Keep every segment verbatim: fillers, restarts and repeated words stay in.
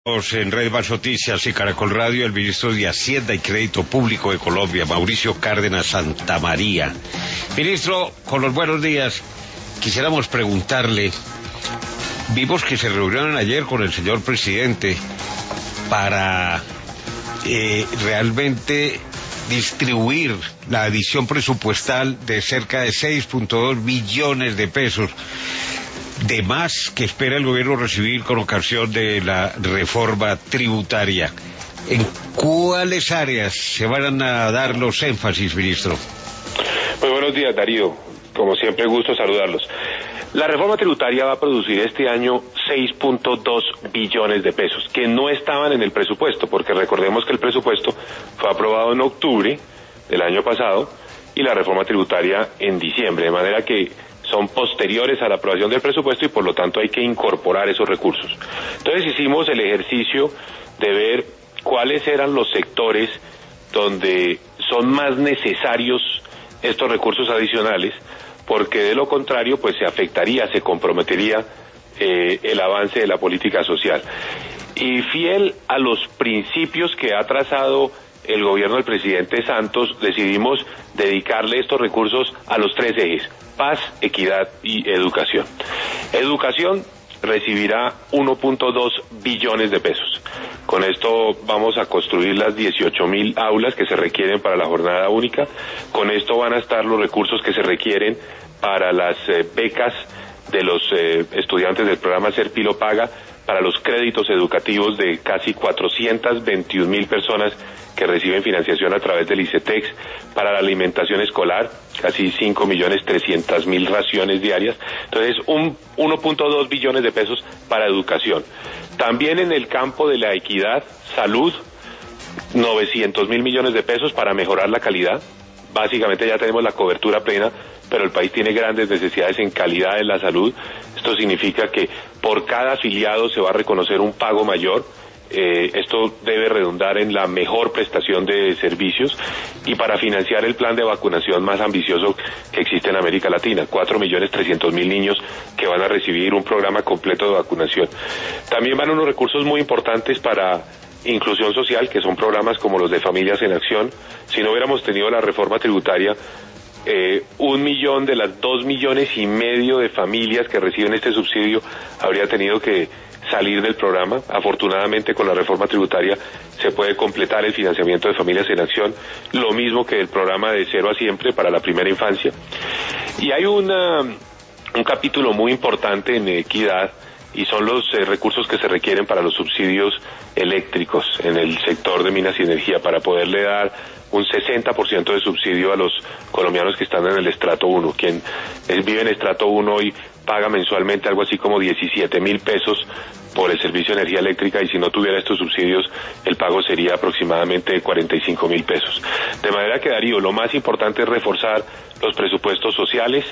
En Red Más Noticias y Caracol Radio, el ministro de Hacienda y Crédito Público de Colombia, Mauricio Cárdenas Santamaría. Ministro, con los buenos días, quisiéramos preguntarle, vimos que se reunieron ayer con el señor presidente para eh, realmente distribuir la adición presupuestal de cerca de seis punto dos billones de pesos de más que espera el gobierno recibir con ocasión de la reforma tributaria. ¿En cuáles áreas se van a dar los énfasis, ministro? Muy buenos días, Darío. Como siempre, gusto saludarlos. La reforma tributaria va a producir este año seis punto dos billones de pesos, que no estaban en el presupuesto, porque recordemos que el presupuesto fue aprobado en octubre del año pasado y la reforma tributaria en diciembre, de manera que son posteriores a la aprobación del presupuesto y por lo tanto hay que incorporar esos recursos. Entonces hicimos el ejercicio de ver cuáles eran los sectores donde son más necesarios estos recursos adicionales, porque de lo contrario pues se afectaría, se comprometería eh, el avance de la política social. Y fiel a los principios que ha trazado el gobierno del presidente Santos, decidimos dedicarle estos recursos a los tres ejes: paz, equidad y educación. Educación recibirá uno punto dos billones de pesos. Con esto vamos a construir las dieciocho mil aulas que se requieren para la jornada única. Con esto van a estar los recursos que se requieren para las eh, becas de los eh, estudiantes del programa Serpilo Paga, para los créditos educativos de casi cuatrocientas veintiún mil personas que reciben financiación a través del ICETEX, para la alimentación escolar, casi cinco millones trescientas mil raciones diarias. Entonces, un uno punto dos billones de pesos para educación. También en el campo de la equidad, salud, novecientos mil millones de pesos para mejorar la calidad. Básicamente ya tenemos la cobertura plena, pero el país tiene grandes necesidades en calidad de la salud. Esto significa que por cada afiliado se va a reconocer un pago mayor. Eh, esto debe redundar en la mejor prestación de servicios y para financiar el plan de vacunación más ambicioso que existe en América Latina, cuatro millones trescientos mil niños que van a recibir un programa completo de vacunación. También van unos recursos muy importantes para inclusión social, que son programas como los de Familias en Acción. Si no hubiéramos tenido la reforma tributaria, eh, un millón de las dos millones y medio de familias que reciben este subsidio habría tenido que salir del programa. Afortunadamente, con la reforma tributaria se puede completar el financiamiento de Familias en Acción, lo mismo que el programa de Cero a Siempre para la primera infancia. Y hay una, un capítulo muy importante en equidad, y son los eh, recursos que se requieren para los subsidios eléctricos en el sector de minas y energía, para poderle dar un sesenta por ciento de subsidio a los colombianos que están en el estrato uno. Quien es, vive en estrato uno hoy paga mensualmente algo así como diecisiete mil pesos por el servicio de energía eléctrica, y si no tuviera estos subsidios el pago sería aproximadamente cuarenta y cinco mil pesos. De manera que, Darío, lo más importante es reforzar los presupuestos sociales,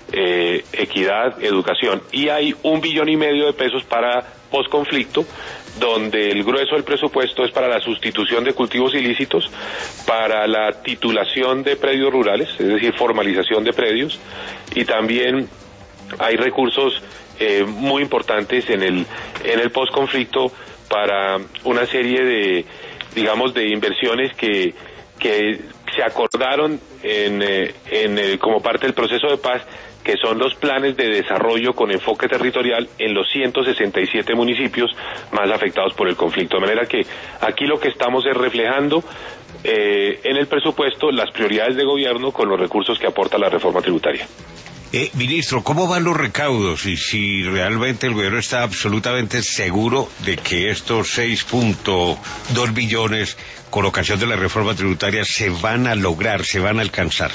eh, equidad, educación, y hay un billón y medio de pesos para posconflicto, donde el grueso del presupuesto es para la sustitución de cultivos ilícitos, para la titulación de predios rurales, es decir, formalización de predios, y también hay recursos eh, muy importantes en el en el posconflicto para una serie de, digamos, de inversiones que que se acordaron en, eh, en eh, como parte del proceso de paz, que son los planes de desarrollo con enfoque territorial en los ciento sesenta y siete municipios más afectados por el conflicto. De manera que aquí lo que estamos es reflejando eh, en el presupuesto las prioridades de gobierno con los recursos que aporta la reforma tributaria. Eh, ministro, ¿cómo van los recaudos? Y si realmente el gobierno está absolutamente seguro de que estos seis punto dos billones con ocasión de la reforma tributaria se van a lograr, se van a alcanzar.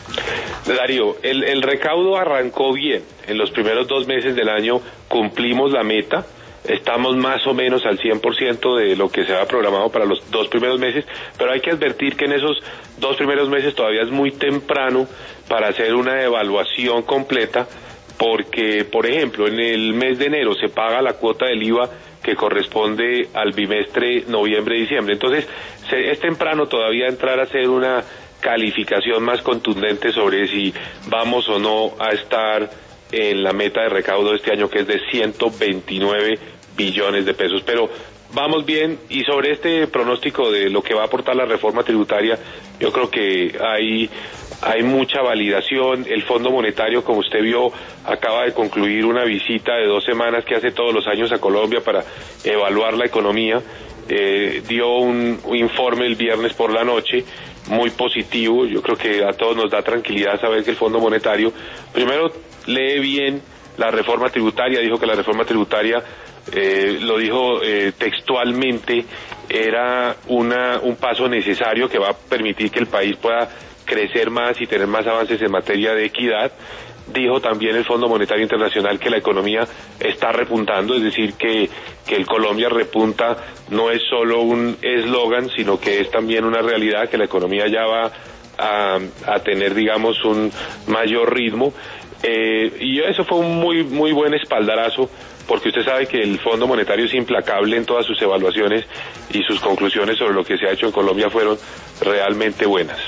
Darío, el, el recaudo arrancó bien. En los primeros dos meses del año cumplimos la meta. Estamos más o menos al cien por ciento de lo que se había programado para los dos primeros meses, pero hay que advertir que en esos dos primeros meses todavía es muy temprano para hacer una evaluación completa, porque, por ejemplo, en el mes de enero se paga la cuota del I V A que corresponde al bimestre noviembre-diciembre. Entonces, se, es temprano todavía entrar a hacer una calificación más contundente sobre si vamos o no a estar en la meta de recaudo de este año, que es de ciento veintinueve billones de pesos, pero vamos bien, y sobre este pronóstico de lo que va a aportar la reforma tributaria, yo creo que hay, hay mucha validación. El Fondo Monetario, como usted vio, acaba de concluir una visita de dos semanas que hace todos los años a Colombia para evaluar la economía. Eh, dio un, un informe el viernes por la noche muy positivo. Yo creo que a todos nos da tranquilidad saber que el Fondo Monetario primero lee bien la reforma tributaria. Dijo que la reforma tributaria, eh, lo dijo eh, textualmente, era una un paso necesario que va a permitir que el país pueda crecer más y tener más avances en materia de equidad. Dijo también el Fondo Monetario Internacional que la economía está repuntando, es decir, que, que el Colombia repunta no es solo un eslogan, sino que es también una realidad, que la economía ya va a, a tener, digamos, un mayor ritmo. Eh, y eso fue un muy, muy buen espaldarazo, porque usted sabe que el Fondo Monetario es implacable en todas sus evaluaciones y sus conclusiones sobre lo que se ha hecho en Colombia fueron realmente buenas.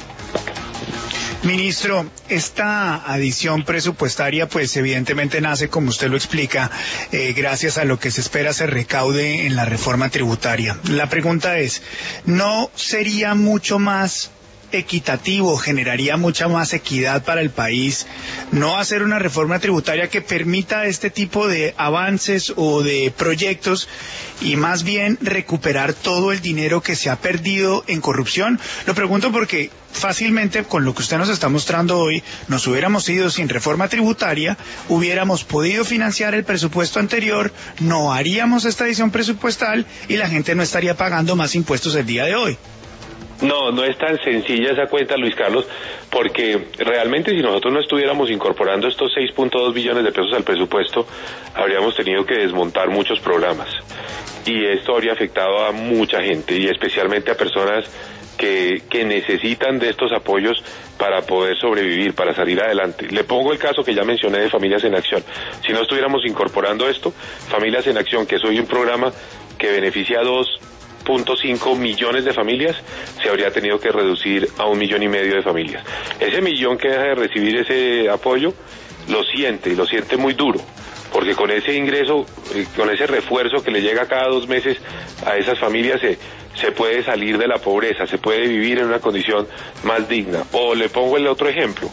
Ministro, esta adición presupuestaria pues evidentemente nace, como usted lo explica, eh, gracias a lo que se espera se recaude en la reforma tributaria. La pregunta es, ¿no sería mucho más equitativo, generaría mucha más equidad para el país no hacer una reforma tributaria que permita este tipo de avances o de proyectos y más bien recuperar todo el dinero que se ha perdido en corrupción? Lo pregunto porque fácilmente con lo que usted nos está mostrando hoy nos hubiéramos ido sin reforma tributaria, hubiéramos podido financiar el presupuesto anterior, no haríamos esta edición presupuestal y la gente no estaría pagando más impuestos el día de hoy. No, no es tan sencilla esa cuenta, Luis Carlos, porque realmente si nosotros no estuviéramos incorporando estos seis punto dos billones de pesos al presupuesto, habríamos tenido que desmontar muchos programas. Y esto habría afectado a mucha gente, y especialmente a personas que, que necesitan de estos apoyos para poder sobrevivir, para salir adelante. Le pongo el caso que ya mencioné de Familias en Acción. Si no estuviéramos incorporando esto, Familias en Acción, que es hoy un programa que beneficia a dos punto cinco millones de familias, se habría tenido que reducir a un millón y medio de familias. Ese millón que deja de recibir ese apoyo lo siente, y lo siente muy duro, porque con ese ingreso, con ese refuerzo que le llega cada dos meses a esas familias, se, se puede salir de la pobreza, se puede vivir en una condición más digna. O le pongo el otro ejemplo,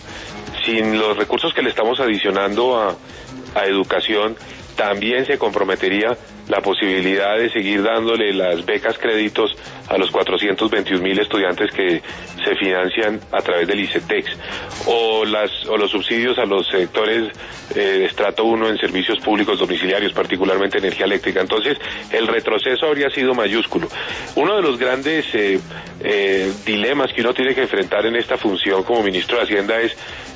sin los recursos que le estamos adicionando a, a educación, también se comprometería la posibilidad de seguir dándole las becas créditos a los cuatrocientos veintiún mil estudiantes que se financian a través del ICETEX, o las o los subsidios a los sectores eh, de estrato uno en servicios públicos domiciliarios, particularmente energía eléctrica. Entonces, el retroceso habría sido mayúsculo. Uno de los grandes eh, eh, dilemas que uno tiene que enfrentar en esta función como ministro de Hacienda es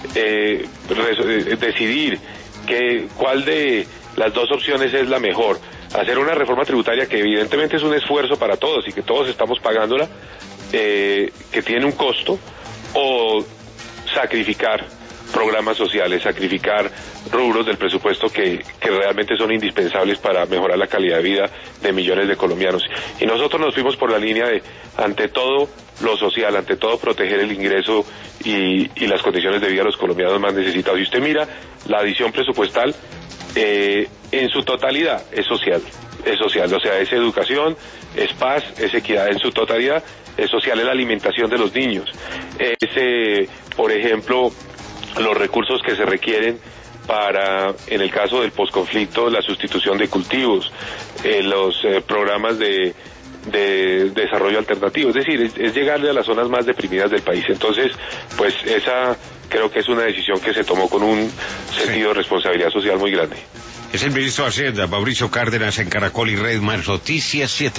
eh, res, decidir que, cuál de las dos opciones es la mejor. Hacer una reforma tributaria que evidentemente es un esfuerzo para todos y que todos estamos pagándola, eh, que tiene un costo, o sacrificar programas sociales, sacrificar rubros del presupuesto que, que realmente son indispensables para mejorar la calidad de vida de millones de colombianos. Y nosotros nos fuimos por la línea de, ante todo, lo social, ante todo, proteger el ingreso y, y las condiciones de vida de los colombianos más necesitados. Y usted mira la adición presupuestal, eh, en su totalidad es social, es social, o sea, es educación, es paz, es equidad, en su totalidad es social, es la alimentación de los niños, es, eh, por ejemplo, los recursos que se requieren para, en el caso del posconflicto, la sustitución de cultivos, eh, los eh, programas de, de desarrollo alternativo, es decir, es, es llegarle a las zonas más deprimidas del país. Entonces, pues esa creo que es una decisión que se tomó con un sentido de responsabilidad social muy grande. Es el ministro de Hacienda, Mauricio Cárdenas, en Caracol y Red Más Noticias siete.